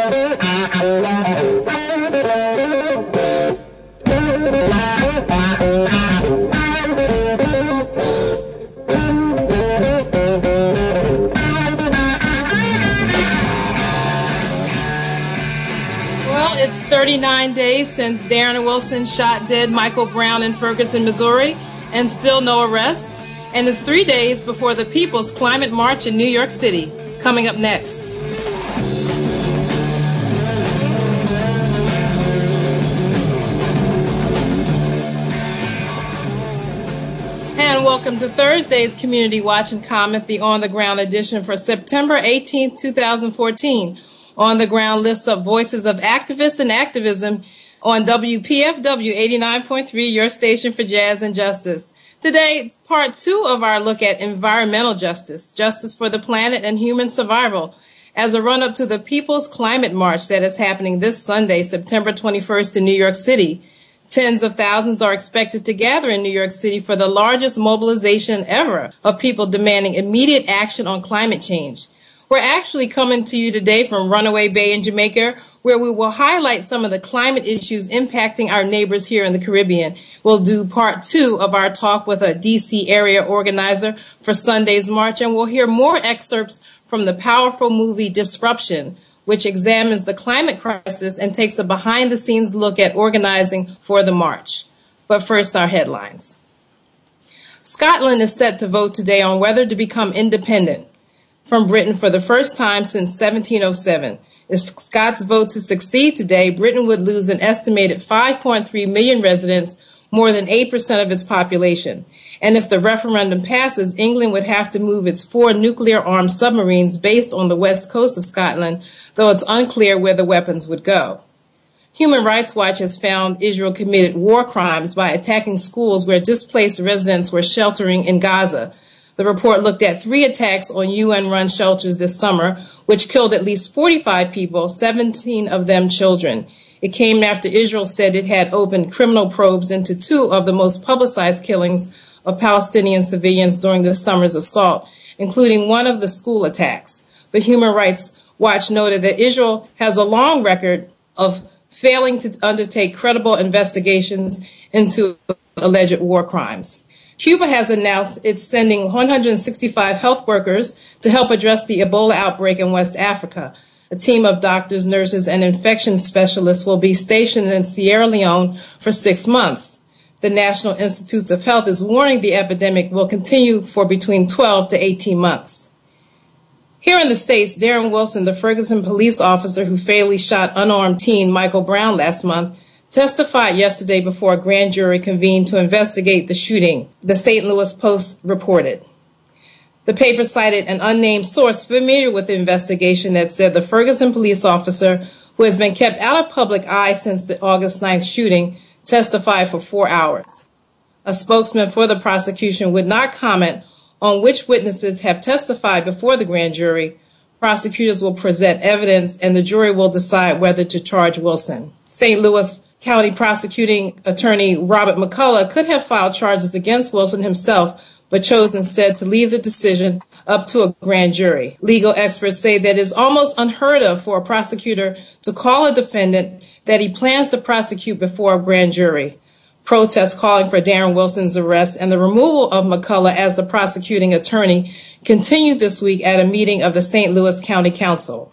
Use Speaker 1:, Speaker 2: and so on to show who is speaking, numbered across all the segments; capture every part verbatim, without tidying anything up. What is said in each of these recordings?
Speaker 1: It's thirty-nine days since Darren Wilson shot dead Michael Brown in Ferguson, Missouri, and still no arrest. And it's three days before the People's Climate March in New York City. Coming up next. And welcome to Thursday's Community Watch and Comment, the On the Ground edition for September eighteenth, two thousand fourteen. On the Ground lifts up voices of activists and activism on W P F W eighty-nine point three, your station for jazz and justice. Today, it's part two of our look at environmental justice, justice for the planet and human survival, as a run-up to the People's Climate March that is happening this Sunday, September twenty-first in New York City. Tens of thousands are expected to gather in New York City for the largest mobilization ever of people demanding immediate action on climate change. We're actually coming to you today from Runaway Bay in Jamaica, where we will highlight some of the climate issues impacting our neighbors here in the Caribbean. We'll do part two of our talk with a D C area organizer for Sunday's march, and we'll hear more excerpts from the powerful movie Disruption, which examines the climate crisis and takes a behind-the-scenes look at organizing for the march. But first, our headlines. Scotland is set to vote today on whether to become independent from Britain for the first time since seventeen oh seven. If Scots vote to succeed today, Britain would lose an estimated five point three million residents, more than eight percent of its population. And if the referendum passes, England would have to move its four nuclear-armed submarines based on the west coast of Scotland, though it's unclear where the weapons would go. Human Rights Watch has found Israel committed war crimes by attacking schools where displaced residents were sheltering in Gaza. The report looked at three attacks on U N-run shelters this summer, which killed at least forty-five people, seventeen of them children. It came after Israel said it had opened criminal probes into two of the most publicized killings of Palestinian civilians during this summer's assault, including one of the school attacks. But Human Rights Watch noted that Israel has a long record of failing to undertake credible investigations into alleged war crimes. Cuba has announced it's sending one hundred sixty-five health workers to help address the Ebola outbreak in West Africa. A team of doctors, nurses, and infection specialists will be stationed in Sierra Leone for six months. The National Institutes of Health is warning the epidemic will continue for between twelve to eighteen months. Here in the States, Darren Wilson, the Ferguson police officer who fatally shot unarmed teen Michael Brown last month, testified yesterday before a grand jury convened to investigate the shooting, the Saint Louis Post reported. The paper cited an unnamed source familiar with the investigation that said the Ferguson police officer, who has been kept out of public eye since the August ninth shooting, testified for four hours. A spokesman for the prosecution would not comment on which witnesses have testified before the grand jury. Prosecutors will present evidence, and the jury will decide whether to charge Wilson. Saint Louis County prosecuting attorney Robert McCullough could have filed charges against Wilson himself, but chose instead to leave the decision up to a grand jury. Legal experts say that it is almost unheard of for a prosecutor to call a defendant that he plans to prosecute before a grand jury. Protests calling for Darren Wilson's arrest and the removal of McCullough as the prosecuting attorney continued this week at a meeting of the Saint Louis County Council.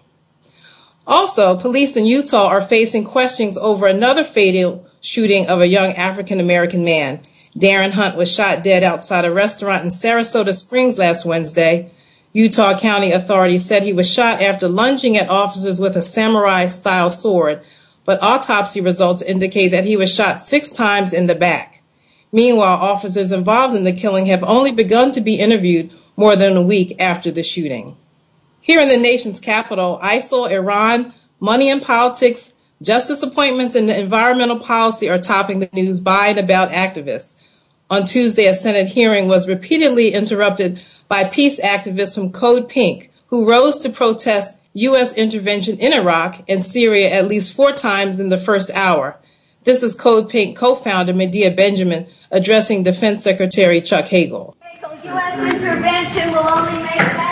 Speaker 1: Also, police in Utah are facing questions over another fatal shooting of a young African-American man. Darren Hunt was shot dead outside a restaurant in Sarasota Springs last Wednesday. Utah County authorities said he was shot after lunging at officers with a samurai-style sword, but autopsy results indicate that he was shot six times in the back. Meanwhile, officers involved in the killing have only begun to be interviewed more than a week after the shooting. Here in the nation's capital, I S I L, Iran, money and politics, justice appointments, and environmental policy are topping the news by and about activists. On Tuesday, a Senate hearing was repeatedly interrupted by peace activists from Code Pink, who rose to protest U S intervention in Iraq and Syria at least four times in the first hour. This is Code Pink co-founder Medea Benjamin addressing Defense Secretary Chuck Hagel.
Speaker 2: U S intervention will only make matters worse.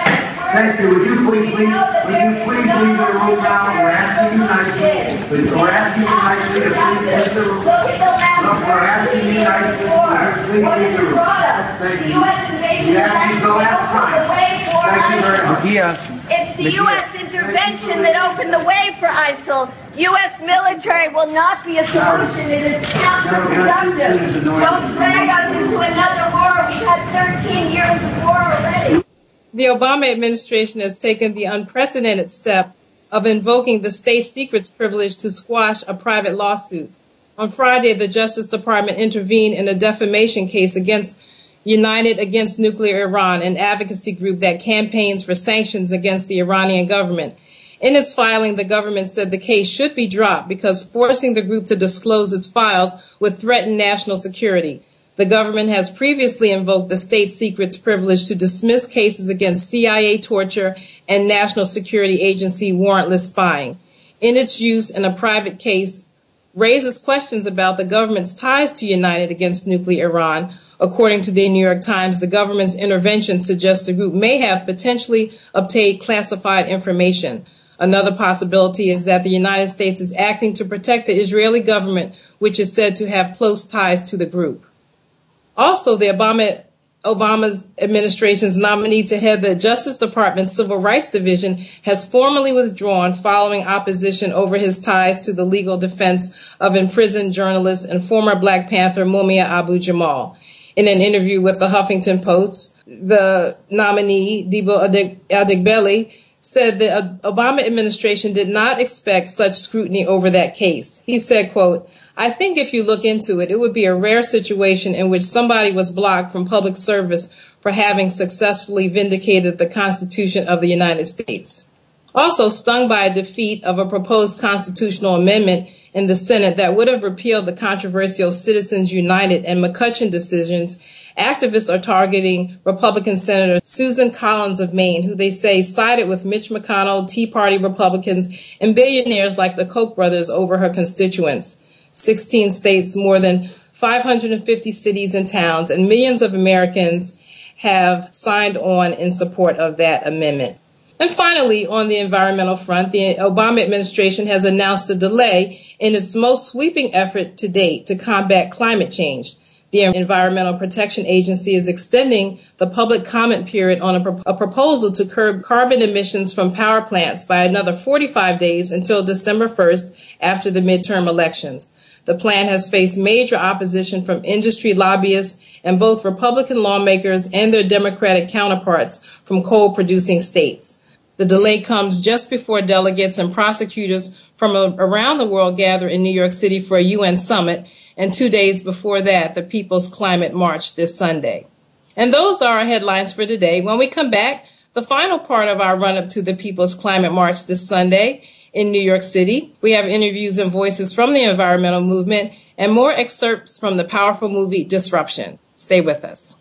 Speaker 2: Thank you. Would you please leave? Would you please leave the room now? We're asking you nicely. We're asking you nicely to please leave the room. Look, we're asking you nicely to please leave the room. Thank you. Yes, you go have time. Thank you very much. Yeah.
Speaker 3: It's the U S intervention that opened the way for ISIL. U S military will not be a solution. It is counterproductive. Don't drag us into another war. We've had thirteen years of war already.
Speaker 1: The Obama administration has taken the unprecedented step of invoking the state secrets privilege to squash a private lawsuit. On Friday, the Justice Department intervened in a defamation case against United Against Nuclear Iran, an advocacy group that campaigns for sanctions against the Iranian government. In its filing, the government said the case should be dropped because forcing the group to disclose its files would threaten national security. The government has previously invoked the state secrets privilege to dismiss cases against C I A torture and National Security Agency warrantless spying. In its use in a private case, raises questions about the government's ties to United Against Nuclear Iran. According to the New York Times, the government's intervention suggests the group may have potentially obtained classified information. Another possibility is that the United States is acting to protect the Israeli government, which is said to have close ties to the group. Also, the Obama Obama's administration's nominee to head the Justice Department's Civil Rights Division has formally withdrawn following opposition over his ties to the legal defense of imprisoned journalist and former Black Panther Mumia Abu-Jamal. In an interview with the Huffington Post, the nominee, Debo Adegbele, said the Obama administration did not expect such scrutiny over that case. He said, quote, "I think if you look into it, it would be a rare situation in which somebody was blocked from public service for having successfully vindicated the Constitution of the United States." Also, stung by a defeat of a proposed constitutional amendment in the Senate that would have repealed the controversial Citizens United and McCutcheon decisions, activists are targeting Republican Senator Susan Collins of Maine, who they say sided with Mitch McConnell, Tea Party Republicans, and billionaires like the Koch brothers over her constituents. sixteen states, more than five hundred fifty cities and towns, and millions of Americans have signed on in support of that amendment. And finally, on the environmental front, the Obama administration has announced a delay in its most sweeping effort to date to combat climate change. The Environmental Protection Agency is extending the public comment period on a, pro- a proposal to curb carbon emissions from power plants by another forty-five days until December first after the midterm elections. The plan has faced major opposition from industry lobbyists and both Republican lawmakers and their Democratic counterparts from coal-producing states. The delay comes just before delegates and prosecutors from around the world gather in New York City for a U N summit, and two days before that, the People's Climate March this Sunday. And those are our headlines for today. When we come back, the final part of our run-up to the People's Climate March this Sunday in New York City. We have interviews and voices from the environmental movement and more excerpts from the powerful movie Disruption. Stay with us.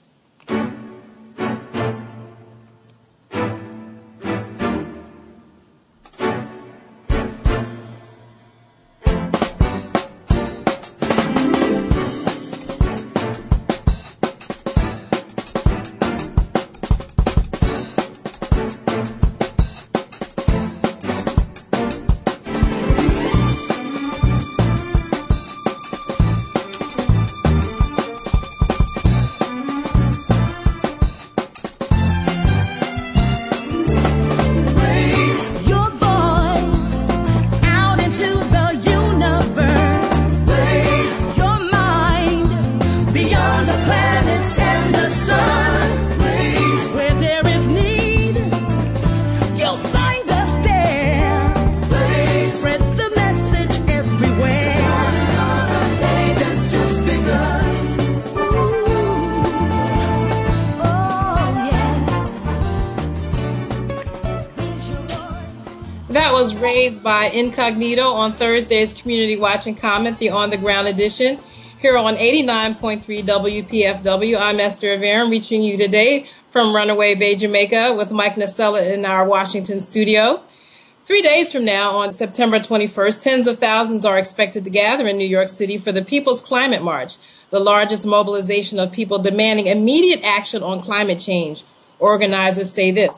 Speaker 1: Was raised by Incognito on Thursday's Community Watch and Comment, the On the Ground edition, here on eighty-nine point three W P F W. I'm Esther Averin, reaching you today from Runaway Bay, Jamaica, with Mike Nasella in our Washington studio. Three days from now, on September twenty-first, tens of thousands are expected to gather in New York City for the People's Climate March, the largest mobilization of people demanding immediate action on climate change. Organizers say this: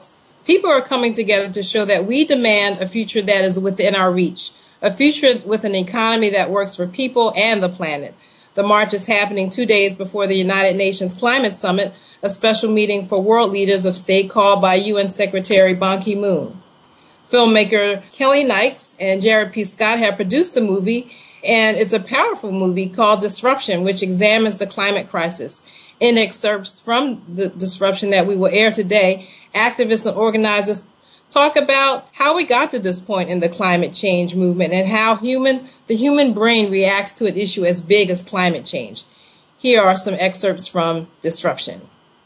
Speaker 1: People are coming together to show that we demand a future that is within our reach, a future with an economy that works for people and the planet. The march is happening two days before the United Nations Climate Summit, a special meeting for world leaders of state called by U N Secretary Ban Ki-moon. Filmmaker Kelly Nikes and Jared P. Scott have produced the movie, and it's a powerful movie called Disruption, which examines the climate crisis. In excerpts from the Disruption that we will air today, activists and organizers talk about how we got to this point in the climate change movement and how human the human brain reacts to an issue as big as climate change. Here are some excerpts from Disruption.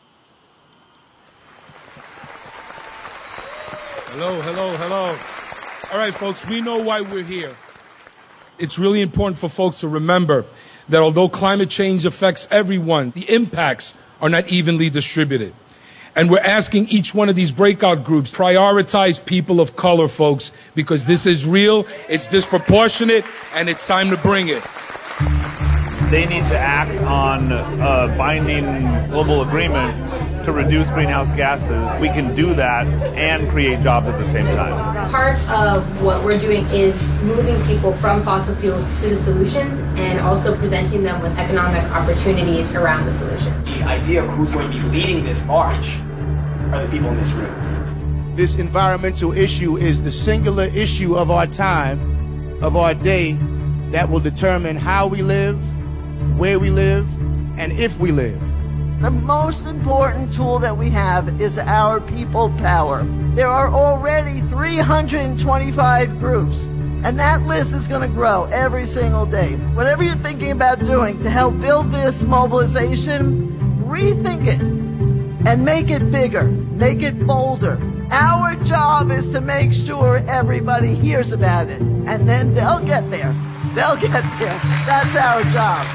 Speaker 4: Hello, hello, hello. All right, folks, we know why we're here. It's really important for folks to remember that although climate change affects everyone, the impacts are not evenly distributed. And we're asking each one of these breakout groups, prioritize people of color, folks, because this is real, it's disproportionate, and it's time to bring it.
Speaker 5: They need to act on a binding global agreement to reduce greenhouse gases. We can do that and create jobs at the same time.
Speaker 6: Part of what we're doing is moving people from fossil fuels to the solutions and also presenting them with economic opportunities around the solution.
Speaker 7: The idea of who's going to be leading this march are the people in this room.
Speaker 8: This environmental issue is the singular issue of our time, of our day, that will determine how we live, where we live, and if we live.
Speaker 9: The most important tool that we have is our people power. There are already three hundred twenty-five groups, and that list is going to grow every single day. Whatever you're thinking about doing to help build this mobilization, rethink it and make it bigger, make it bolder. Our job is to make sure everybody hears about it, and then they'll get there. They'll get there. That's our job.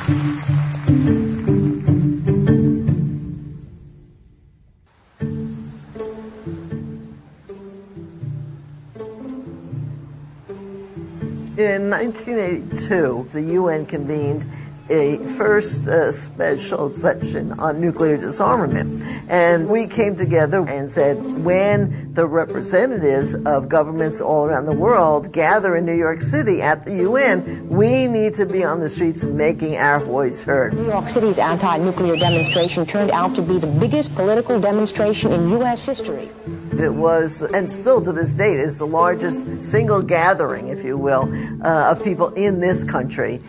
Speaker 9: In nineteen eighty-two, the U N convened a first uh, special session on nuclear disarmament. And we came together and said, when the representatives of governments all around the world gather in New York City at the U N, we need to be on the streets making our voice heard.
Speaker 10: New York City's anti-nuclear demonstration turned out to be the biggest political demonstration in U S history.
Speaker 9: It was, and still to this date, is the largest single gathering, if you will, uh, of people in this country.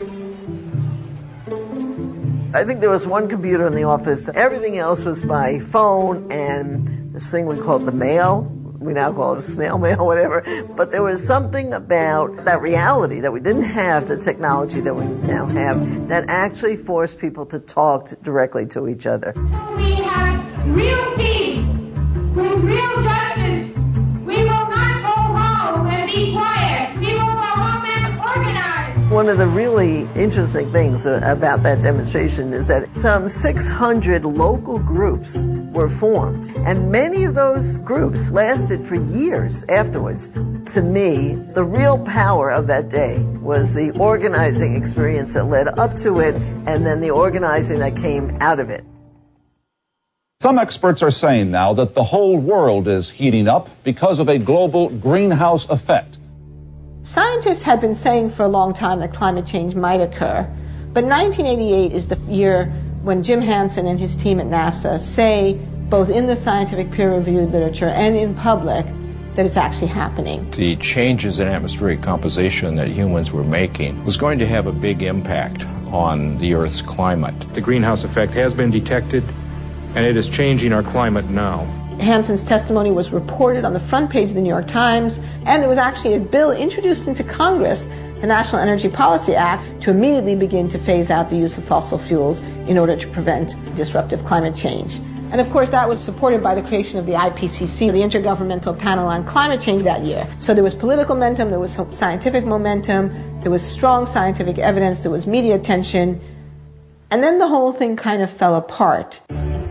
Speaker 9: I think there was one computer in the office. Everything else was by phone and this thing we called the mail. We now call it a snail mail, whatever. But there was something about that reality that we didn't have, the technology that we now have, that actually forced people to talk directly to each other.
Speaker 11: We have real peace with real justice. We will not go home and be quiet. We will go home and organize.
Speaker 9: One of the really interesting things about that demonstration is that some six hundred local groups were formed, and many of those groups lasted for years afterwards. To me, the real power of that day was the organizing experience that led up to it, and then the organizing that came out of it.
Speaker 12: Some experts are saying now that the whole world is heating up because of a global greenhouse effect.
Speaker 13: Scientists had been saying for a long time that climate change might occur, but nineteen eighty-eight is the year when Jim Hansen and his team at NASA say, both in the scientific peer-reviewed literature and in public, that it's actually happening.
Speaker 14: The changes in atmospheric composition that humans were making was going to have a big impact on the Earth's climate.
Speaker 15: The greenhouse effect has been detected, and it is changing our climate now.
Speaker 13: Hansen's testimony was reported on the front page of the New York Times, and there was actually a bill introduced into Congress, the National Energy Policy Act, to immediately begin to phase out the use of fossil fuels in order to prevent disruptive climate change. And of course, that was supported by the creation of the I P C C, the Intergovernmental Panel on Climate Change, that year. So there was political momentum, there was scientific momentum, there was strong scientific evidence, there was media attention, and then the whole thing kind of fell apart.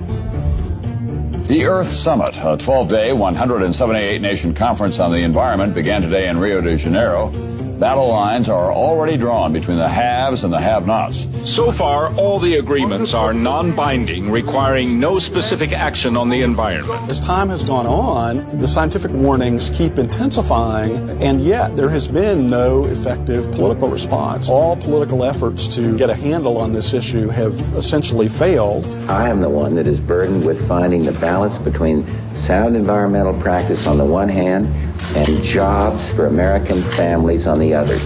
Speaker 12: The Earth Summit, a twelve-day, one hundred seventy-eight nation conference on the environment, began today in Rio de Janeiro. Battle lines are already drawn between the haves and the have-nots.
Speaker 15: So far, all the agreements are non-binding, requiring no specific action on the environment.
Speaker 16: As time has gone on, the scientific warnings keep intensifying, and yet there has been no effective political response. All political efforts to get a handle on this issue have essentially failed.
Speaker 17: I am the one that is burdened with finding the balance between sound environmental practice on the one hand and jobs for American families on the other.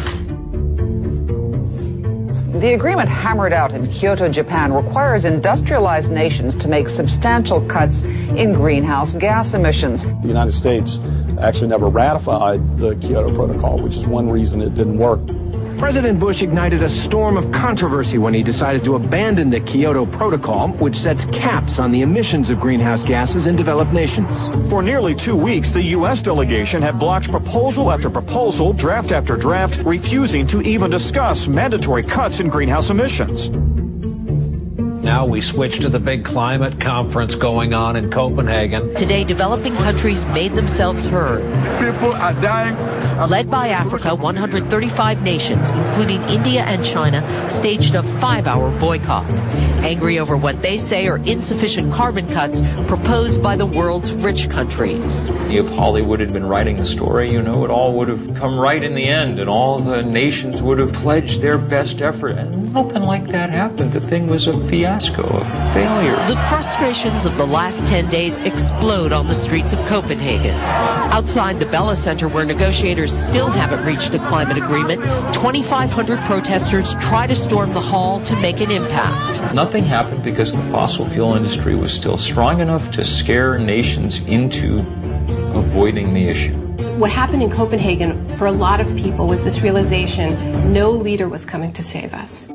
Speaker 18: The agreement hammered out in Kyoto, Japan, requires industrialized nations to make substantial cuts in greenhouse gas emissions.
Speaker 16: The United States actually never ratified the Kyoto Protocol, which is one reason it didn't work.
Speaker 19: President Bush ignited a storm of controversy when he decided to abandon the Kyoto Protocol, which sets caps on the emissions of greenhouse gases in developed nations.
Speaker 20: For nearly two weeks, the U S delegation had blocked proposal after proposal, draft after draft, refusing to even discuss mandatory cuts in greenhouse emissions.
Speaker 21: Now we switch to the big climate conference going on in Copenhagen.
Speaker 22: Today, developing countries made themselves heard.
Speaker 23: People are dying.
Speaker 22: Led by Africa, one hundred thirty-five nations, including India and China, staged a five-hour boycott, angry over what they say are insufficient carbon cuts proposed by the world's rich countries.
Speaker 24: If Hollywood had been writing the story, you know, it all would have come right in the end, and all the nations would have pledged their best effort. And nothing like that happened. The thing was a fiasco, a failure.
Speaker 22: The frustrations of the last ten days explode on the streets of Copenhagen. Outside the Bella Center, where negotiators still haven't reached a climate agreement, twenty-five hundred protesters try to storm the hall to make an impact.
Speaker 24: Nothing happened because the fossil fuel industry was still strong enough to scare nations into avoiding the issue.
Speaker 25: What happened in Copenhagen for a lot of people was this realization no leader was coming to save us.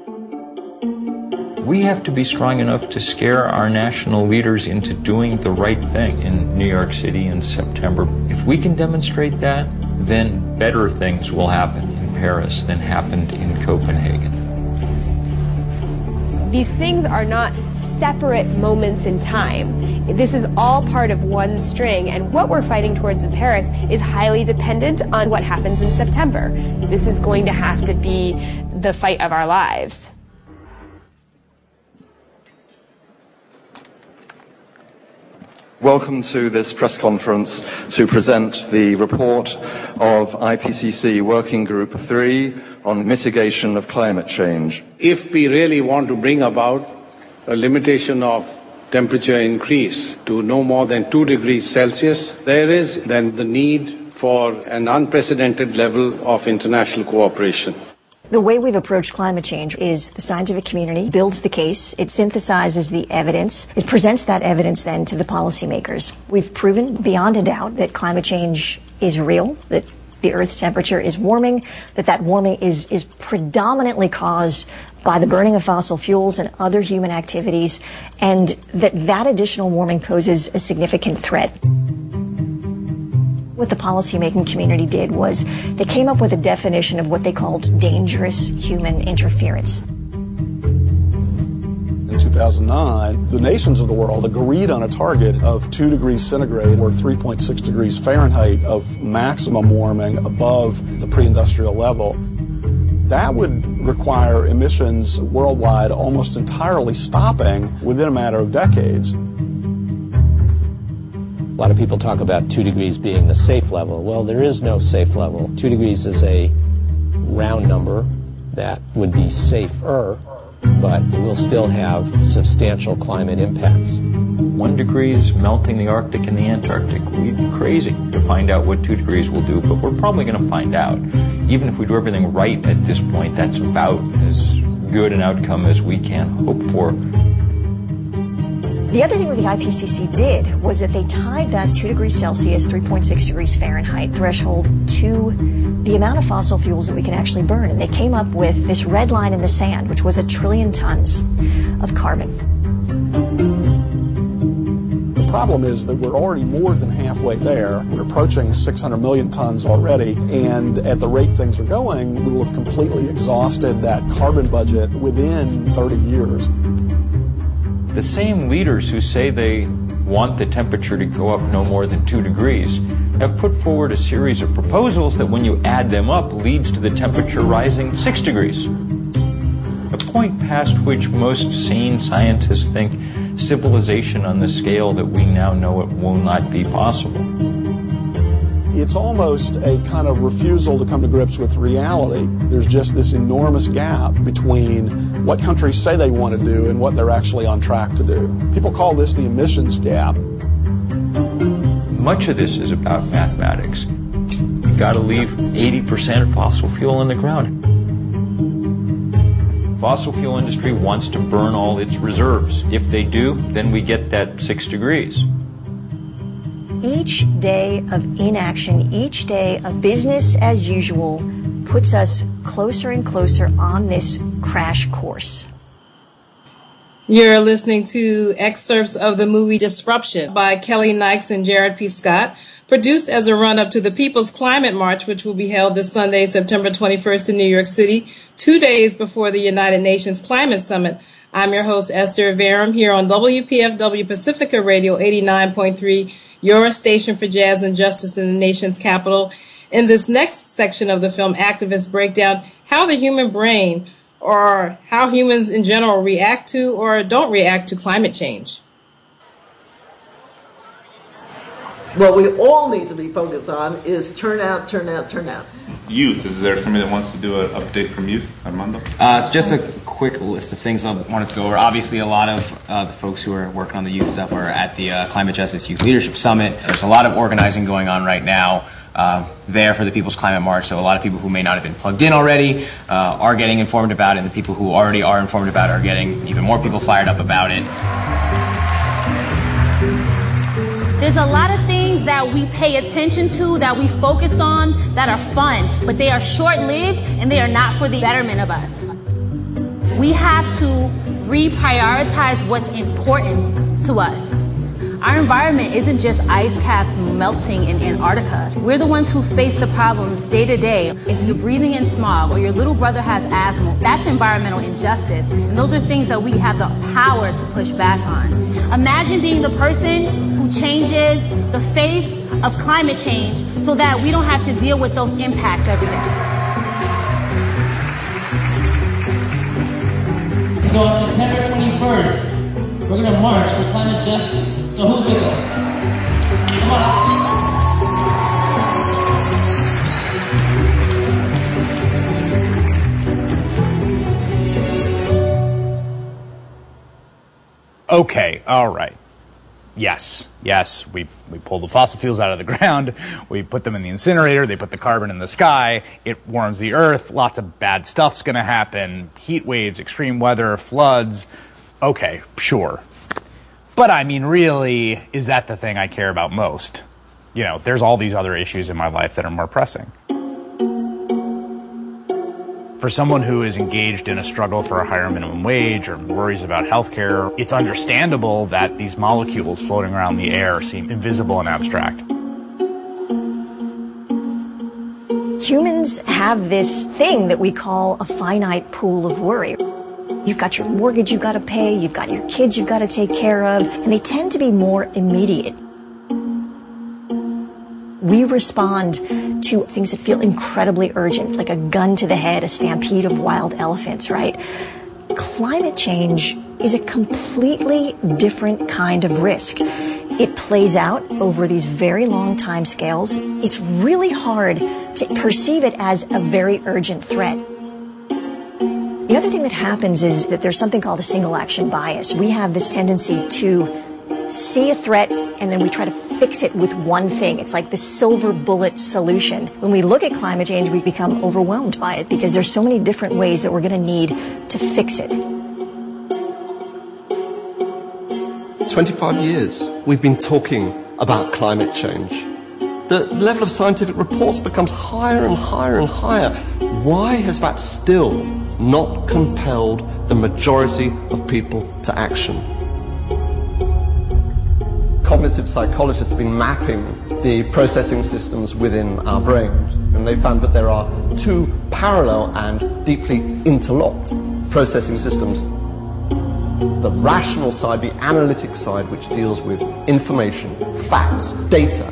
Speaker 24: We have to be strong enough to scare our national leaders into doing the right thing in New York City in September. If we can demonstrate that, then better things will happen in Paris than happened in Copenhagen.
Speaker 26: These things are not separate moments in time. This is all part of one string, and what we're fighting towards in Paris is highly dependent on what happens in September. This is going to have to be the fight of our lives.
Speaker 27: Welcome to this press conference to present the report of I P C C Working Group three on mitigation of climate change.
Speaker 28: If we really want to bring about a limitation of temperature increase to no more than two degrees Celsius, there is then the need for an unprecedented level of international cooperation.
Speaker 29: The way we've approached climate change is the scientific community builds the case, it synthesizes the evidence, it presents that evidence then to the policymakers. We've proven beyond a doubt that climate change is real, that the Earth's temperature is warming, that that warming is, is predominantly caused by the burning of fossil fuels and other human activities, and that that additional warming poses a significant threat. What the policymaking community did was they came up with a definition of what they called dangerous human interference.
Speaker 16: In two thousand nine, the nations of the world agreed on a target of two degrees centigrade or three point six degrees Fahrenheit of maximum warming above the pre-industrial level. That would require emissions worldwide almost entirely stopping within a matter of decades.
Speaker 30: A lot of people talk about two degrees being the safe level. Well, there is no safe level. Two degrees is a round number that would be safer, but will still have substantial climate impacts.
Speaker 24: One degree is melting the Arctic and the Antarctic. We'd be crazy to find out what two degrees will do, but we're probably going to find out. Even if we do everything right at this point, that's about as good an outcome as we can hope for.
Speaker 29: The other thing that the I P C C did was that they tied that two degrees Celsius, three point six degrees Fahrenheit threshold to the amount of fossil fuels that we can actually burn. And they came up with this red line in the sand, which was a trillion tons of carbon.
Speaker 16: The problem is that we're already more than halfway there. We're approaching six hundred million tons already, and at the rate things are going, we will have completely exhausted that carbon budget within thirty years.
Speaker 24: The same leaders who say they want the temperature to go up no more than two degrees, have put forward a series of proposals that when you add them up leads to the temperature rising six degrees. A point past which most sane scientists think civilization on the scale that we now know it will not be possible.
Speaker 16: It's almost a kind of refusal to come to grips with reality. There's just this enormous gap between what countries say they want to do and what they're actually on track to do. People call this the emissions gap.
Speaker 24: Much of this is about mathematics. You've got to leave eighty percent of fossil fuel in the ground. Fossil fuel industry wants to burn all its reserves. If they do, then we get that six degrees.
Speaker 29: Each day of inaction, each day of business as usual puts us closer and closer on this crash course.
Speaker 1: You're listening to excerpts of the movie Disruption by Kelly Nikes and Jared P. Scott, produced as a run-up to the People's Climate March, which will be held this Sunday, September twenty-first in New York City, two days before the United Nations Climate Summit. I'm your host, Esther Verum, here on W P F W Pacifica Radio eighty-nine point three, your station for jazz and justice in the nation's capital. In this next section of the film, activists break down how the human brain, or how humans in general, react to or don't react to climate change.
Speaker 9: What we all need to be focused on is turnout, turnout, turnout.
Speaker 2: Youth, is there somebody that wants to do an update from youth, Armando?
Speaker 3: Uh, so just a quick list of things I wanted to go over. Obviously, a lot of uh, the folks who are working on the youth stuff are at the uh, Climate Justice Youth Leadership Summit. There's a lot of organizing going on right now uh, there for the People's Climate March, so a lot of people who may not have been plugged in already uh, are getting informed about it, and the people who already are informed about it are getting even more people fired up about it.
Speaker 4: There's a lot of things that we pay attention to, that we focus on, that are fun, but they are short-lived and they are not for the betterment of us. We have to reprioritize what's important to us. Our environment isn't just ice caps melting in Antarctica. We're the ones who face the problems day to day. If you're breathing in smog or your little brother has asthma, that's environmental injustice. And those are things that we have the power to push back on. Imagine being the person who changes the face of climate change so that we don't have to deal with those impacts every day.
Speaker 5: So on September twenty-first, we're going to march for climate justice. So who's with us? Come on,
Speaker 6: Okay, all right. Yes, yes, we, we pull the fossil fuels out of the ground, we put them in the incinerator, they put the carbon in the sky, it warms the earth, lots of bad stuff's going to happen, heat waves, extreme weather, floods. Okay, sure. But I mean, really, is that the thing I care about most? You know, there's all these other issues in my life that are more pressing. For someone who is engaged in a struggle for a higher minimum wage or worries about healthcare, it's understandable that these molecules floating around the air seem invisible and abstract.
Speaker 29: Humans have this thing that we call a finite pool of worry. You've got your mortgage you've got to pay, you've got your kids you've got to take care of, and they tend to be more immediate. We respond to things that feel incredibly urgent, like a gun to the head, a stampede of wild elephants, right? Climate change is a completely different kind of risk. It plays out over these very long time scales. It's really hard to perceive it as a very urgent threat. The other thing that happens is that there's something called a single action bias. We have this tendency to see a threat and then we try to fix it with one thing. It's like the silver bullet solution. When we look at climate change, we become overwhelmed by it because there's so many different ways that we're going to need to fix it.
Speaker 7: twenty-five years we've been talking about climate change. The level of scientific reports becomes higher and higher and higher. Why has that still not compelled the majority of people to action? Cognitive psychologists have been mapping the processing systems within our brains, and they found that there are two parallel and deeply interlocked processing systems. the rational side, the analytic side, which deals with information, facts, data.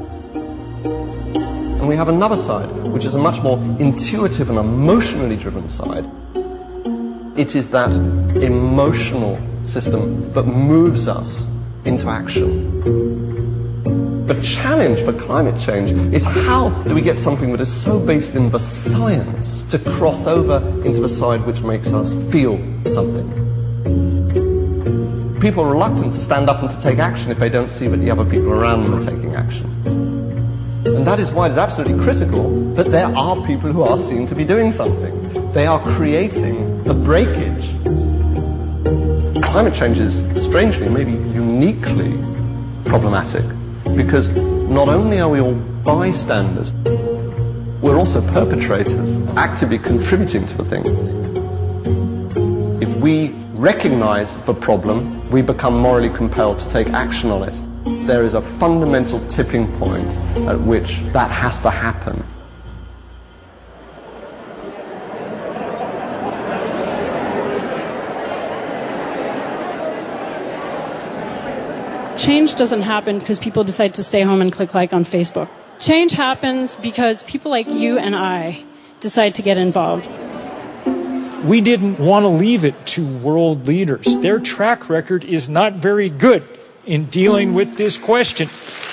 Speaker 7: And we have another side, which is a much more intuitive and emotionally driven side. It is that emotional system that moves us into action. The challenge for climate change is how do we get something that is so based in the science to cross over into the side which makes us feel something. People are reluctant to stand up and to take action if they don't see that the other people around them are taking action. And that is why it is absolutely critical that there are people who are seen to be doing something. They are creating the breakage. Climate change is strangely, maybe uniquely problematic, because not only are we all bystanders, we're also perpetrators, actively contributing to the thing. If we recognize the problem, we become morally compelled to take action on it. There is a fundamental tipping point at which that has to happen.
Speaker 8: Change doesn't happen because people decide to stay home and click like on Facebook. Change happens because people like you and I decide to get involved.
Speaker 10: We didn't want to leave it to world leaders. Their track record is not very good in dealing with this question.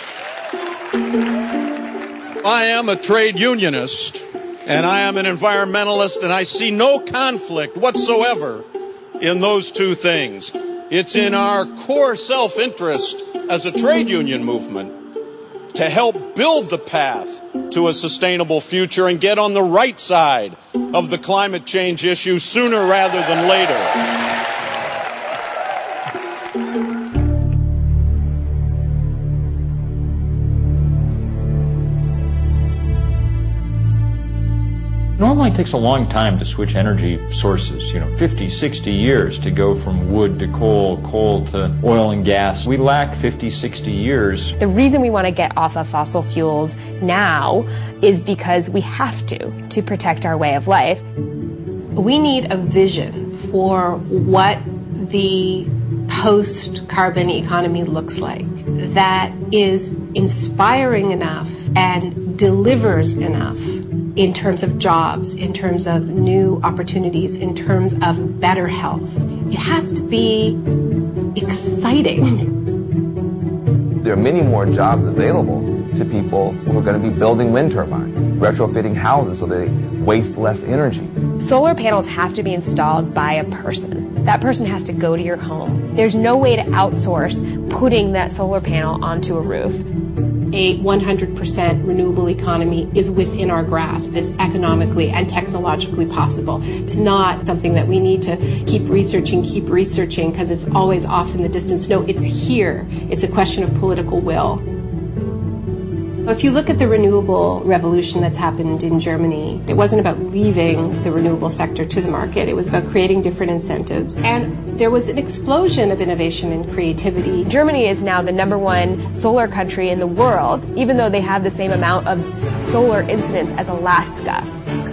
Speaker 11: I am a trade unionist, and I am an environmentalist, and I see no conflict whatsoever in those two things. It's in our core self-interest as a trade union movement to help build the path to a sustainable future and get on the right side of the climate change issue sooner rather than later.
Speaker 24: Normally it takes a long time to switch energy sources, you know, fifty, sixty years to go from wood to coal, coal to oil and gas. We lack fifty, sixty years.
Speaker 26: The reason we want to get off of fossil fuels now is because we have to, to protect our way of life.
Speaker 25: We need a vision for what the post-carbon economy looks like that is inspiring enough and delivers enough in terms of jobs, in terms of new opportunities, in terms of better health. It has to be exciting.
Speaker 12: There are many more jobs available to people who are going to be building wind turbines, retrofitting houses so they waste less energy.
Speaker 26: Solar panels have to be installed by a person. That person has to go to your home. There's no way to outsource putting that solar panel onto a roof.
Speaker 25: A one hundred percent renewable economy is within our grasp. It's economically and technologically possible. It's not something that we need to keep researching, keep researching, because it's always off in the distance. No, it's here. It's a question of political will. If you look at the renewable revolution that's happened in Germany, it wasn't about leaving the renewable sector to the market. It was about creating different incentives. And there was an explosion of innovation and creativity.
Speaker 26: Germany is now the number one solar country in the world, even though they have the same amount of solar incidents as Alaska.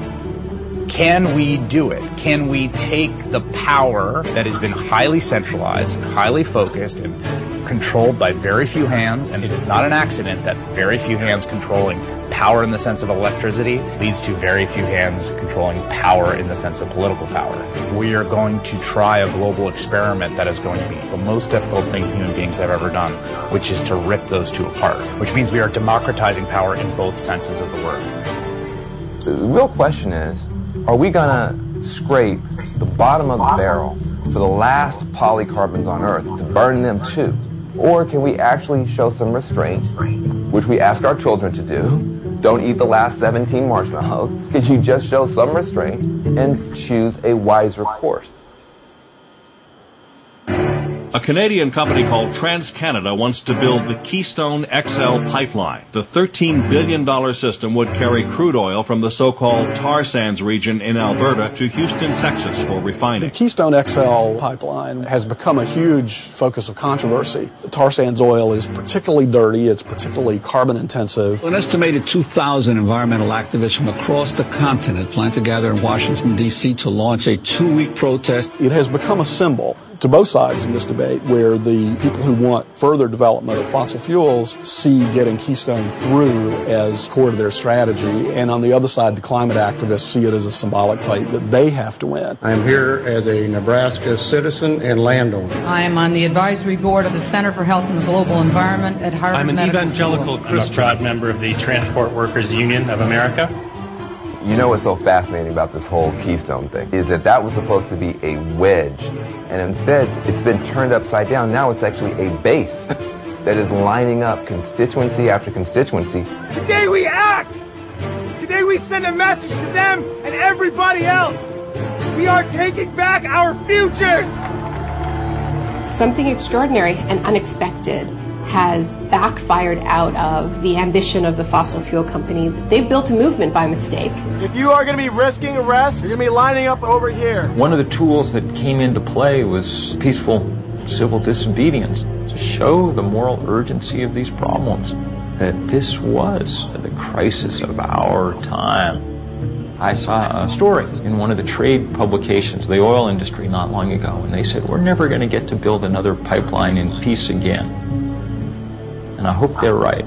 Speaker 6: Can we do it? Can we take the power that has been highly centralized and highly focused and controlled by very few hands, and it is not an accident that very few hands controlling power in the sense of electricity leads to very few hands controlling power in the sense of political power. We are going to try a global experiment that is going to be the most difficult thing human beings have ever done, which is to rip those two apart, which means we are democratizing power in both senses of the word.
Speaker 12: The real question is, are we going to scrape the bottom of the barrel for the last polycarbons on Earth to burn them too? Or can we actually show some restraint, which we ask our children to do? Don't eat the last seventeen marshmallows. Could you just show some restraint and choose a wiser course?
Speaker 13: A Canadian company called TransCanada wants to build the Keystone X L pipeline. The thirteen billion dollars system would carry crude oil from the so-called tar sands region in Alberta to Houston, Texas for refining.
Speaker 16: The Keystone X L pipeline has become a huge focus of controversy. Tar sands oil is particularly dirty, it's particularly carbon intensive.
Speaker 14: An estimated two thousand environmental activists from across the continent plan to gather in Washington, D C to launch a two-week protest.
Speaker 16: It has become a symbol to both sides in this debate, where the people who want further development of fossil fuels see getting Keystone through as core to their strategy, and on the other side, the climate activists see it as a symbolic fight that they have to win.
Speaker 15: I'm here as a Nebraska citizen and landowner.
Speaker 17: I am on the advisory board of the Center for Health and the Global Environment at Harvard
Speaker 18: I'm an
Speaker 17: Medical
Speaker 18: evangelical
Speaker 17: School.
Speaker 18: Christian. I'm a proud member of the Transport Workers Union of America.
Speaker 12: You know what's so fascinating about this whole Keystone thing is that that was supposed to be a wedge, and instead it's been turned upside down. Now it's actually a base that is lining up constituency after constituency.
Speaker 19: Today we act! Today we send a message to them and everybody else. We are taking back our futures!
Speaker 25: Something extraordinary and unexpected has backfired out of the ambition of the fossil fuel companies. They've built a movement by mistake.
Speaker 19: If you are going to be risking arrest, you're going to be lining up over here.
Speaker 24: One of the tools that came into play was peaceful civil disobedience to show the moral urgency of these problems, that this was the crisis of our time. I saw a story in one of the trade publications, the oil industry, not long ago, and they said, we're never going to get to build another pipeline in peace again. And I hope they're right.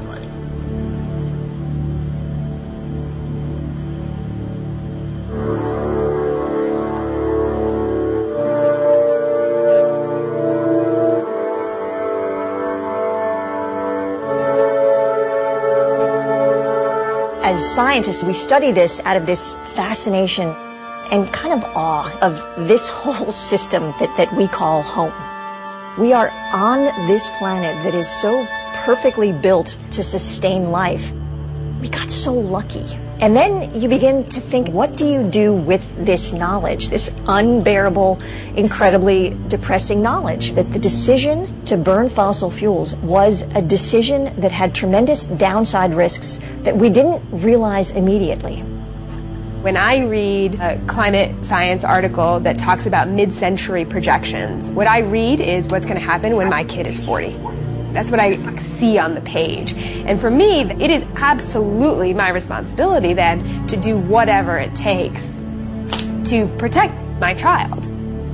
Speaker 29: As scientists, we study this out of this fascination and kind of awe of this whole system that, that we call home. We are on this planet that is so perfectly built to sustain life. We got so lucky. And then you begin to think, what do you do with this knowledge, this unbearable, incredibly depressing knowledge that the decision to burn fossil fuels was a decision that had tremendous downside risks that we didn't realize immediately.
Speaker 26: When I read a climate science article that talks about mid-century projections, what I read is what's going to happen when my kid is forty. That's what I see on the page. And for me, it is absolutely my responsibility then to do whatever it takes to protect my child.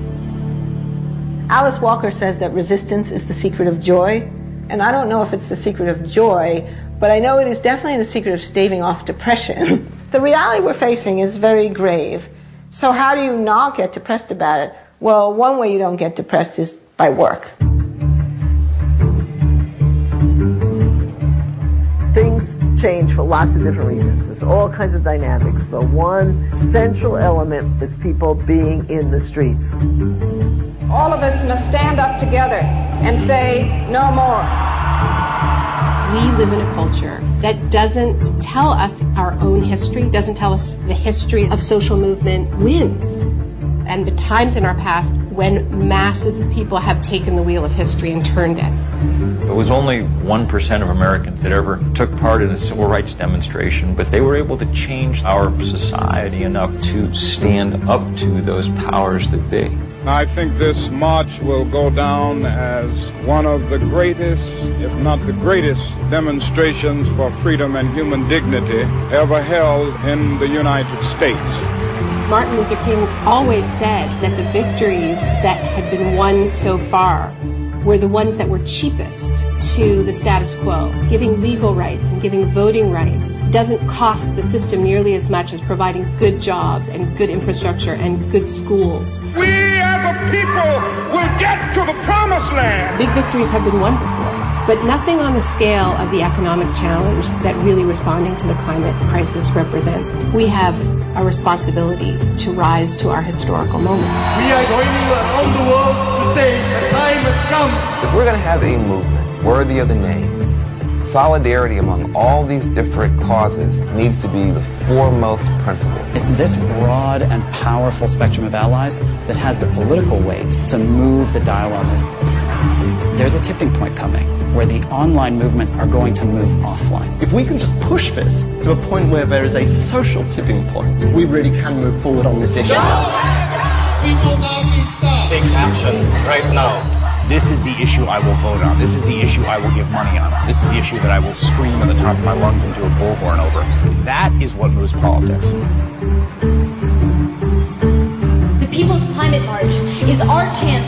Speaker 20: Alice Walker says that resistance is the secret of joy. And I don't know if it's the secret of joy, but I know it is definitely the secret of staving off depression. The reality we're facing is very grave. So how do you not get depressed about it? Well, one way you don't get depressed is by work.
Speaker 9: Things change for lots of different reasons. There's all kinds of dynamics, but one central element is people being in the streets.
Speaker 20: All of us must stand up together and say, no more.
Speaker 25: We live in a culture that doesn't tell us our own history, doesn't tell us the history of social movement wins. And the times in our past when masses of people have taken the wheel of history and turned it.
Speaker 24: It was only one percent of Americans that ever took part in a civil rights demonstration, but they were able to change our society enough to stand up to those powers that be.
Speaker 21: I think this march will go down as one of the greatest, if not the greatest, demonstrations for freedom and human dignity ever held in the United States.
Speaker 25: Martin Luther King always said that the victories that had been won so far were the ones that were cheapest to the status quo. Giving legal rights and giving voting rights doesn't cost the system nearly as much as providing good jobs and good infrastructure and good schools.
Speaker 19: We as a people will get to the promised land.
Speaker 25: Big victories have been won before, but nothing on the scale of the economic challenge that really responding to the climate crisis represents. We have a responsibility to rise to our historical moment.
Speaker 19: We are going around the world to say the time has come.
Speaker 12: If we're going to have a movement worthy of the name, solidarity among all these different causes needs to be the foremost principle.
Speaker 22: It's this broad and powerful spectrum of allies that has the political weight to move the dial on this. There's a tipping point coming where the online movements are going to move offline.
Speaker 7: If we can just push this to a point where there is a social tipping point, we really can move forward on this issue.
Speaker 19: We will not be stopped.
Speaker 6: Take action right now. This is the issue I will vote on. This is the issue I will give money on. This is the issue that I will scream at the top of my lungs into a bullhorn over. That is what moves politics.
Speaker 4: The People's Climate March is our chance to show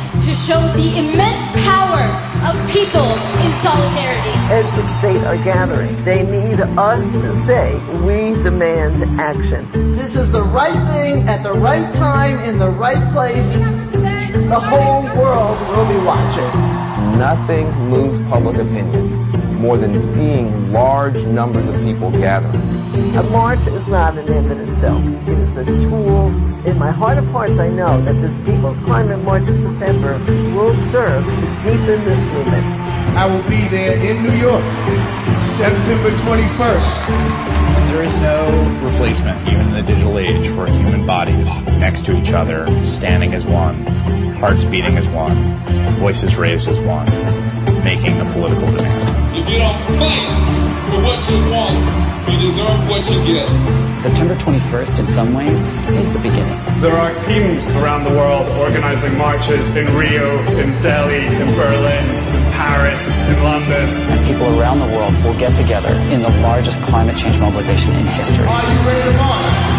Speaker 1: showed the immense power of people in solidarity.
Speaker 9: Heads of state are gathering. They need us to say, we demand action. This is the right thing at the right time in the right place. The whole world will be watching.
Speaker 12: Nothing moves public opinion more than seeing large numbers of people gathering.
Speaker 9: A march is not an end in itself. It is a tool. In my heart of hearts, I know that this People's Climate March in September will serve to deepen this movement.
Speaker 2: I will be there in New York, September twenty-first.
Speaker 6: There is no replacement, even in the digital age, for human bodies next to each other, standing as one, hearts beating as one, voices raised as one, making a political demand.
Speaker 3: If you don't fight for what you want, you deserve what you get.
Speaker 22: September twenty-first, in some ways, is the beginning.
Speaker 18: There are teams around the world organizing marches in Rio, in Delhi, in Berlin, in Paris, in London.
Speaker 22: And people around the world will get together in the largest climate change mobilization in history.
Speaker 2: Are you ready to march?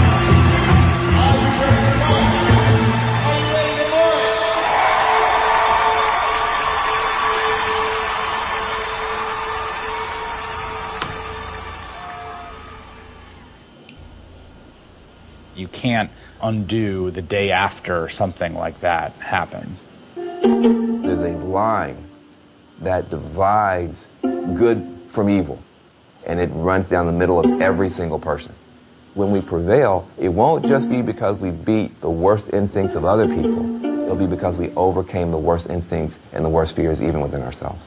Speaker 6: You can't undo the day after something like that happens.
Speaker 12: There's a line that divides good from evil, and it runs down the middle of every single person. When we prevail, it won't just be because we beat the worst instincts of other people. It'll be because we overcame the worst instincts and the worst fears even within ourselves.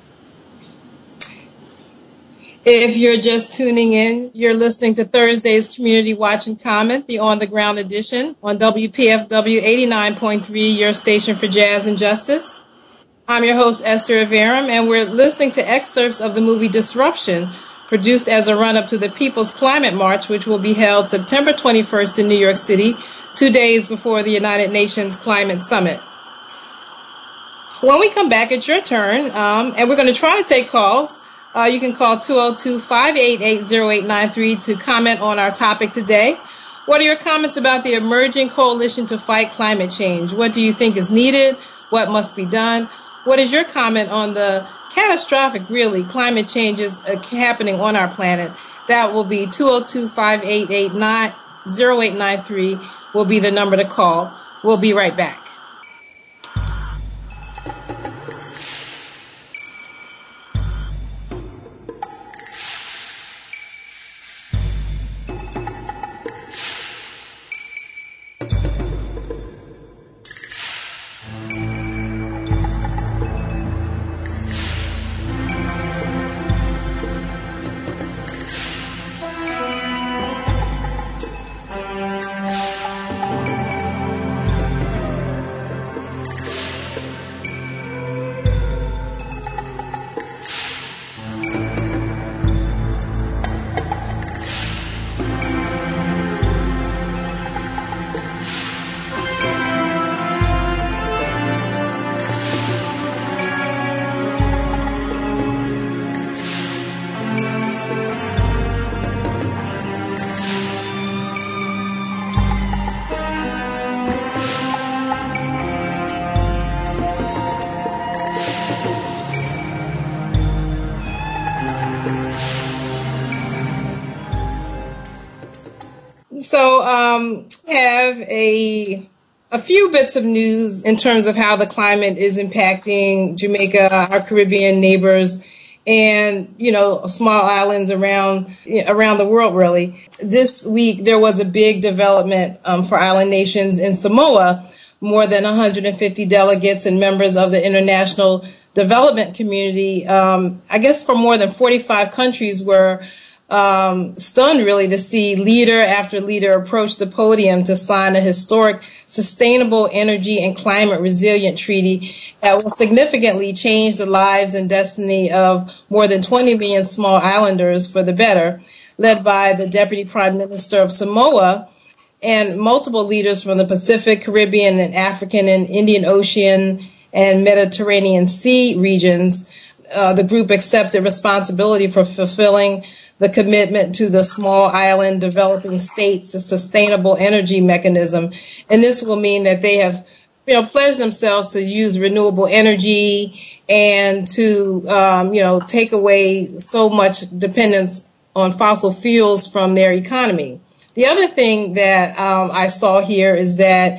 Speaker 5: If you're just tuning in, you're listening to Thursday's Community Watch and Comment, the on-the-ground edition on W P F W eighty-nine point three, your station for jazz and justice. I'm your host, Esther Averum, and we're listening to excerpts of the movie Disruption, produced as a run-up to the People's Climate March, which will be held September twenty-first in New York City, two days before the United Nations Climate Summit. When we come back, it's your turn, um, and we're going to try to take calls. Uh, you can call two oh two, five eight eight, oh eight nine three to comment on our topic today. What are your comments about the emerging coalition to fight climate change? What do you think is needed? What must be done? What is your comment on the catastrophic, really, climate changes uh, happening on our planet? That will be two oh two, five eight eight, oh eight nine three will be the number to call. We'll be right back. So um, have a a few bits of news in terms of how the climate is impacting Jamaica, our Caribbean neighbors, and, you know, small islands around around the world, really. This week, there was a big development um, for island nations in Samoa. More than one hundred fifty delegates and members of the international development community, um, I guess from more than forty-five countries, were Um, stunned, really, to see leader after leader approach the podium to sign a historic sustainable energy and climate resilient treaty that will significantly change the lives and destiny of more than twenty million small islanders for the better, led by the Deputy Prime Minister of Samoa and multiple leaders from the Pacific, Caribbean, and African and Indian Ocean and Mediterranean Sea regions. Uh, the group accepted responsibility for fulfilling the commitment to the small island developing states, a sustainable energy mechanism. And this will mean that they have you know, pledge themselves to use renewable energy and to, um, you know, take away so much dependence on fossil fuels from their economy. The other thing that um, I saw here is that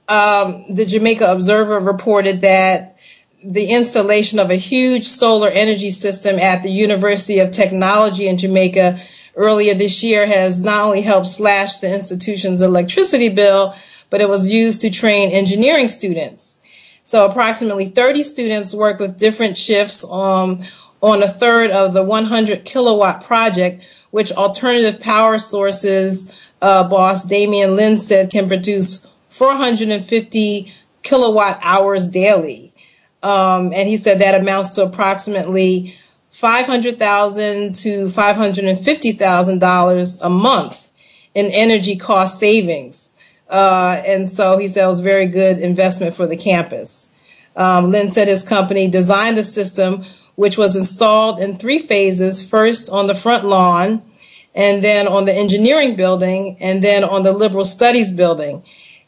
Speaker 5: um, the Jamaica Observer reported that the installation of a huge solar energy system at the University of Technology in Jamaica earlier this year has not only helped slash the institution's electricity bill, but it was used to train engineering students. So approximately thirty students work with different shifts um, on a third of the one hundred kilowatt project, which alternative power sources uh, boss Damian Lynn said can produce four hundred fifty kilowatt hours daily. Um, and he said that amounts to approximately five hundred thousand dollars to five hundred fifty thousand dollars a month in energy cost savings. Uh, and so he said it was a very good investment for the campus. Um, Lynn said his company designed the system, which was installed in three phases, first on the front lawn, and then on the engineering building, and then on the liberal studies building.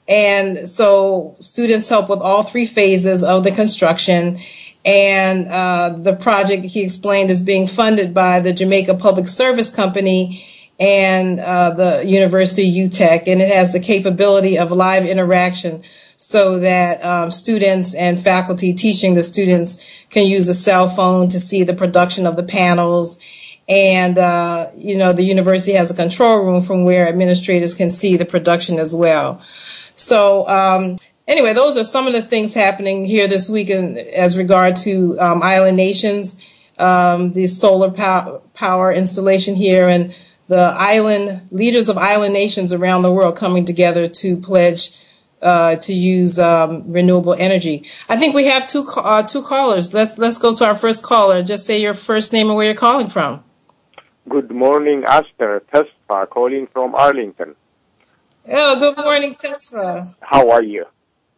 Speaker 5: And so students help with all three phases of the construction. And uh, the project, he explained, is being funded by the Jamaica Public Service Company and uh, the University U T E C, and it has the capability of live interaction so that um, students and faculty teaching the students can use a cell phone to see the production of the panels. And, uh, you know, the university has a control room from where administrators can see the production as well. So um, anyway, those are some of the things happening here this week in, as regard to um, island nations, um, the solar pow- power installation here, and the island leaders of island nations around the world coming together to pledge uh, to use um, renewable energy. I think we have two uh, two callers. Let's let's go to our first caller. Just say your first name and where you're calling from.
Speaker 8: Good morning, Esther. Tesfa calling from Arlington.
Speaker 5: Oh, good morning, Tesfa.
Speaker 8: How are you?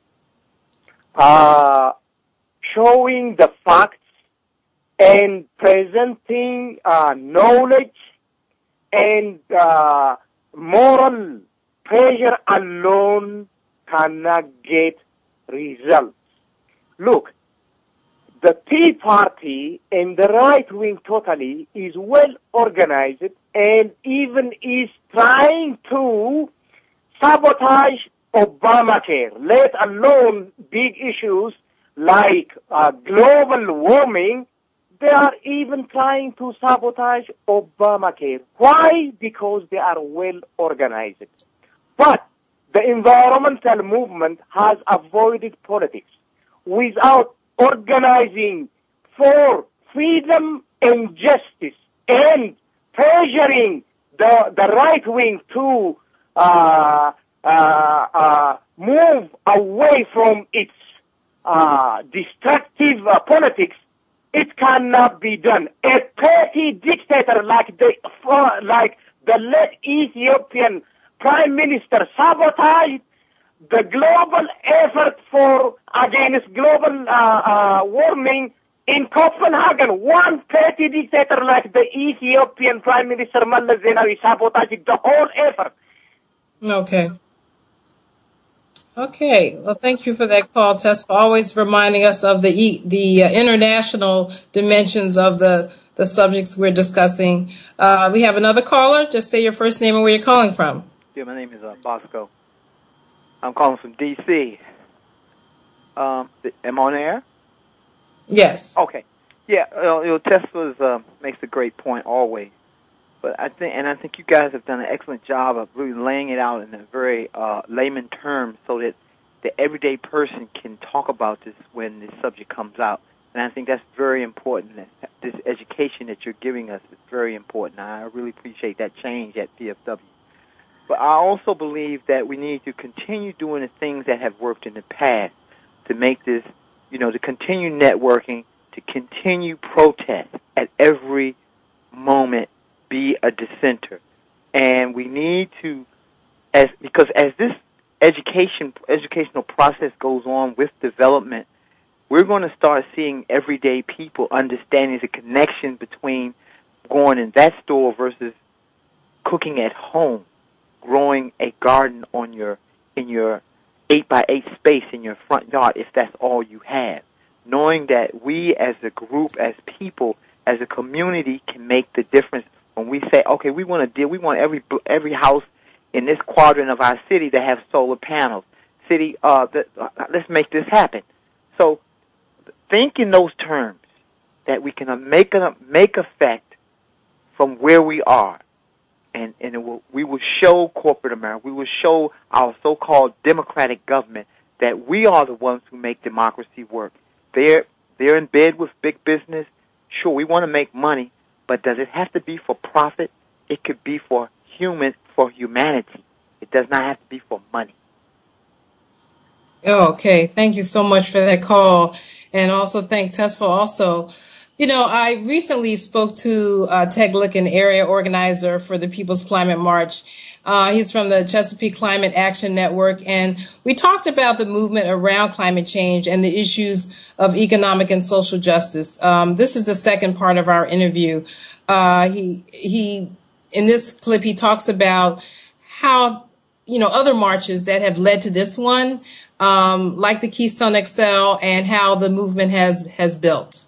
Speaker 8: Uh, showing the facts and presenting uh, knowledge and uh, moral pressure alone cannot get results. Look, the Tea Party and the right wing totally is well organized and even is trying to sabotage Obamacare, let alone big issues like uh, global warming. They are even trying to sabotage Obamacare. Why? Because they are well organized. But the environmental movement has avoided politics without organizing for freedom and justice and pressuring the, the right wing to uh, uh, uh, move away from its uh, destructive uh, politics. It cannot be done. A petty dictator like the uh, like the late Ethiopian Prime Minister sabotaged the global effort for against global uh, uh, warming in Copenhagen. One petty dictator like the Ethiopian Prime Minister Meles Zenawi sabotaged the whole effort.
Speaker 5: Okay. Okay. Well, thank you for that call, Tess, for always reminding us of the the uh, international dimensions of the, the subjects we're discussing. Uh, we have another caller. Just say your first name and where you're calling from.
Speaker 10: Yeah, my name is uh, Bosco. I'm calling from D C Um, am I on air?
Speaker 5: Yes.
Speaker 10: Okay. Yeah, uh, you know, Tesla's uh, makes a great point always. But I think, and I think you guys have done an excellent job of really laying it out in a very uh, layman terms, so that the everyday person can talk about this when this subject comes out. And I think that's very important. That this education that you're giving us is very important. I really appreciate that change at P F W. But I also believe that we need to continue doing the things that have worked in the past to make this, you know, to continue networking, to continue protest at every moment. Be a dissenter, and we need to, as because as this education educational process goes on with development, we're going to start seeing everyday people understanding the connection between going in that store versus cooking at home, growing a garden on your in your eight by eight space in your front yard if that's all you have. Knowing that we as a group, as people, as a community can make the difference when we say, okay, we want to deal, we want every every house in this quadrant of our city to have solar panels. City, uh, the, uh, let's make this happen. So think in those terms that we can make a make effect from where we are. And, and it will, we will show corporate America, we will show our so-called democratic government that we are the ones who make democracy work. They're, they're in bed with big business. Sure, we want to make money, but does it have to be for profit? It could be for human, for humanity. It does not have to be for money.
Speaker 5: Okay, thank you so much for that call. And also thank Tesfa also. You know, I recently spoke to uh, Ted Glick, an area organizer for the People's Climate March. Uh, he's from the Chesapeake Climate Action Network, and we talked about the movement around climate change and the issues of economic and social justice. Um, this is the second part of our interview. Uh, he, he, in this clip, he talks about how, you know, other marches that have led to this one, um, like the Keystone X L, and how the movement has, has built.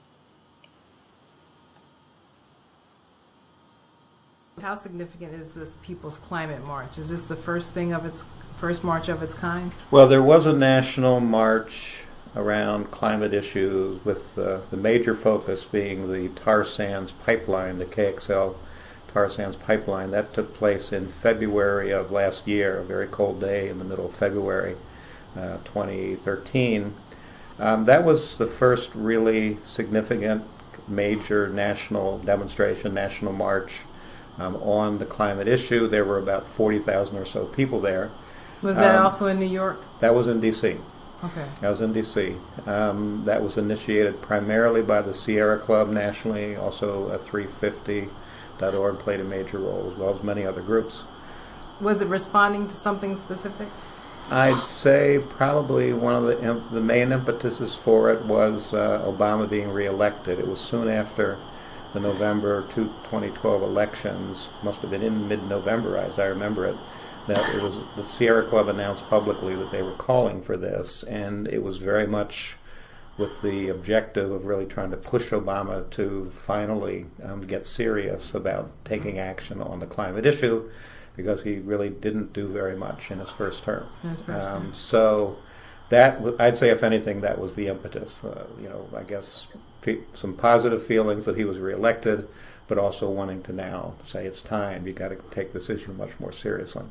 Speaker 11: How significant is this People's Climate March? Is this the first thing of its first march of its kind?
Speaker 13: Well, there was a national march around climate issues with uh, the major focus being the tar sands pipeline, the K X L tar sands pipeline. That took place in February of last year, a very cold day in the middle of February uh, twenty thirteen. Um, that was the first really significant major national demonstration, national march Um, on the climate issue. There were about forty thousand or so people there.
Speaker 11: Was that
Speaker 13: um,
Speaker 11: also in New York?
Speaker 13: That was in D C
Speaker 11: Okay.
Speaker 13: That was in D C Um, that was initiated primarily by the Sierra Club nationally. Also, a three fifty dot org played a major role, as well as many other groups.
Speaker 11: Was it responding to something specific?
Speaker 13: I'd say probably one of the imp- the main impetuses for it was uh, Obama being reelected. It was soon after the November twenty twelve elections, must have been in mid-November as I remember it, that it was the Sierra Club announced publicly that they were calling for this, and it was very much with the objective of really trying to push Obama to finally um, get serious about taking action on the climate issue, because he really didn't do very much in his first term.
Speaker 11: His first term.
Speaker 13: Um, so that, I'd say if anything, that was the impetus. Uh, you know, I guess some positive feelings that he was reelected, but also wanting to now say it's time, you got to take this issue much more seriously.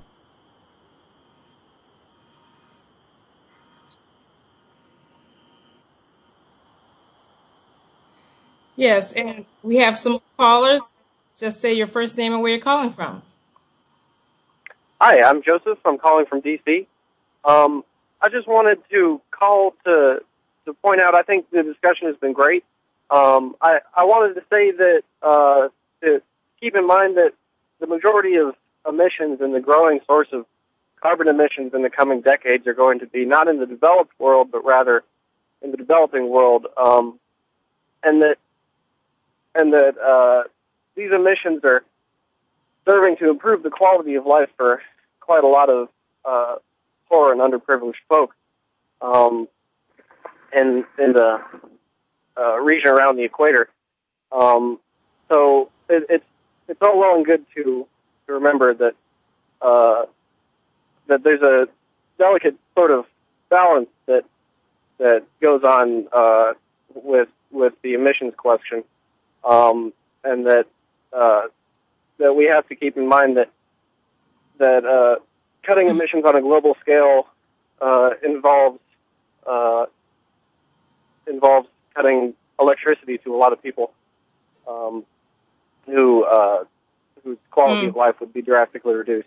Speaker 5: Yes, and we have some callers. Just say your first name and where you're calling from.
Speaker 14: Hi, I'm Joseph. I'm calling from D C Um, I just wanted to call to to point out, I think the discussion has been great. Um, I, I wanted to say that uh, to keep in mind that the majority of emissions and the growing source of carbon emissions in the coming decades are going to be not in the developed world, but rather in the developing world, um, and that and that uh, these emissions are serving to improve the quality of life for quite a lot of uh, poor and underprivileged folk um, in in the Uh, region around the equator. Um, so it, it's it's all well and good to to remember that uh, that there's a delicate sort of balance that that goes on uh, with with the emissions question, um, and that uh, that we have to keep in mind that that uh, cutting emissions on a global scale uh, involves uh, involves cutting electricity to a lot of people um, who uh, whose quality mm. of life would be drastically reduced.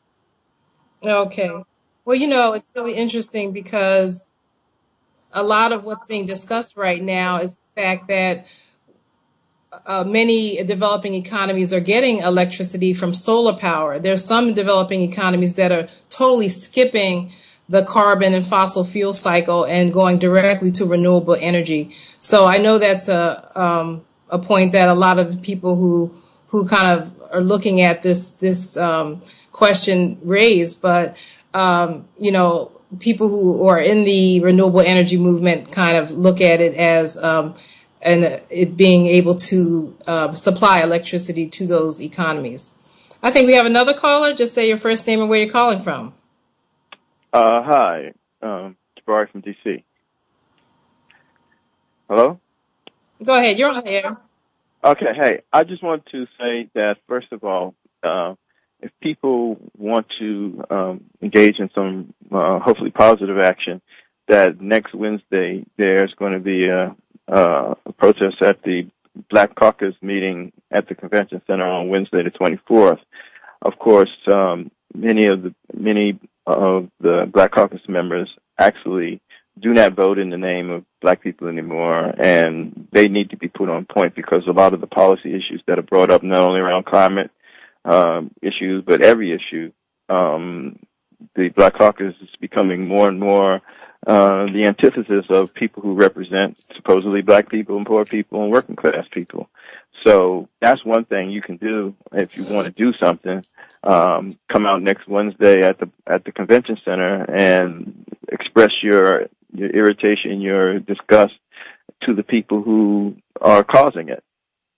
Speaker 5: Okay. Well, you know, it's really interesting because a lot of what's being discussed right now is the fact that uh, many developing economies are getting electricity from solar power. There's some developing economies that are totally skipping the carbon and fossil fuel cycle and going directly to renewable energy. So I know that's a um, a point that a lot of people who who kind of are looking at this this um, question raise. But um, you know, people who are in the renewable energy movement kind of look at it as um, and it being able to uh, supply electricity to those economies. I think we have another caller. Just say your first name and where you're calling from.
Speaker 15: Uh, hi, um, Jabari from D C. Hello?
Speaker 5: Go ahead. You're on the air.
Speaker 15: Okay, hey, I just want to say that, first of all, uh, if people want to um, engage in some uh, hopefully positive action, that next Wednesday there's going to be a, a protest at the Black Caucus meeting at the Convention Center on Wednesday the twenty-fourth. Of course, um, many of the many of the Black Caucus members actually do not vote in the name of black people anymore, and they need to be put on point because a lot of the policy issues that are brought up, not only around climate um, issues, but every issue, um, the Black Caucus is becoming more and more uh, the antithesis of people who represent supposedly black people and poor people and working class people. So that's one thing you can do if you want to do something. Um, come out next Wednesday at the at the convention center and express your your irritation, your disgust to the people who are causing it.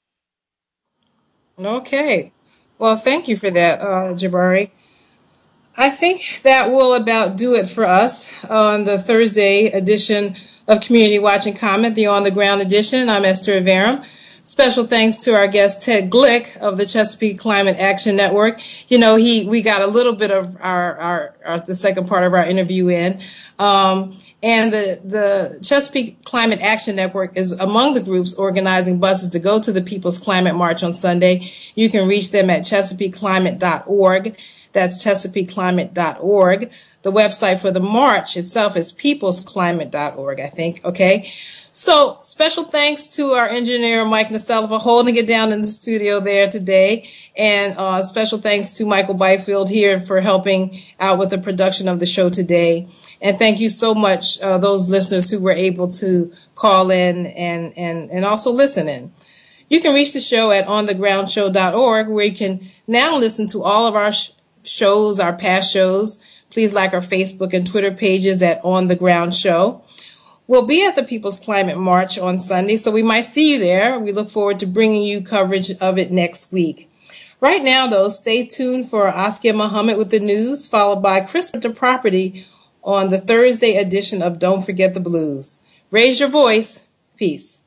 Speaker 5: Okay. Well, thank you for that, uh, Jabari. I think that will about do it for us on the Thursday edition of Community Watch and Comment, the On the Ground edition. I'm Esther Averum. Special thanks to our guest, Ted Glick of the Chesapeake Climate Action Network. You know, he we got a little bit of our, our, our the second part of our interview in. Um, and the, the Chesapeake Climate Action Network is among the groups organizing buses to go to the People's Climate March on Sunday. You can reach them at chesapeake climate dot org. That's chesapeake climate dot org. The website for the march itself is peoples climate dot org, I think. Okay. So special thanks to our engineer, Mike Nacella, for holding it down in the studio there today. And uh, special thanks to Michael Byfield here for helping out with the production of the show today. And thank you so much, uh, those listeners who were able to call in and, and, and also listen in. You can reach the show at on the ground show dot org, where you can now listen to all of our sh- shows, our past shows. Please like our Facebook and Twitter pages at On the Ground Show. We'll be at the People's Climate March on Sunday, so we might see you there. We look forward to bringing you coverage of it next week. Right now, though, stay tuned for Askia Muhammad with the news, followed by Chris with the Property on the Thursday edition of Don't Forget the Blues. Raise your voice. Peace.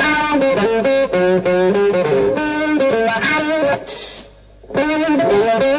Speaker 16: Thank you.